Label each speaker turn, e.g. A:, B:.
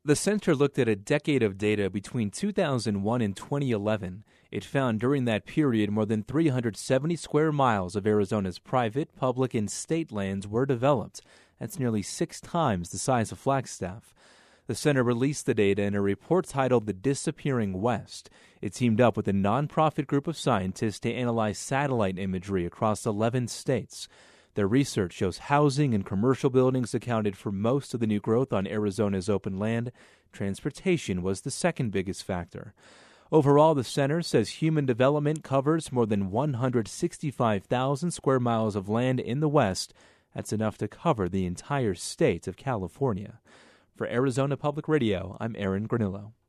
A: The center looked at a decade of data between 2001 and 2011. It found during that period more than 370 square miles of Arizona's private, public, and state lands were developed. That's nearly 6 times the size of Flagstaff. The center released the data in a report titled The Disappearing West. It teamed up with a nonprofit group of scientists to analyze satellite imagery across 11 states. Their research shows housing and commercial buildings accounted for most of the new growth on Arizona's open land. Transportation was the second biggest factor. Overall, the center says human development covers more than 165,000 square miles of land in the West. That's enough to cover the entire state of California. For Arizona Public Radio, I'm Aaron Granillo.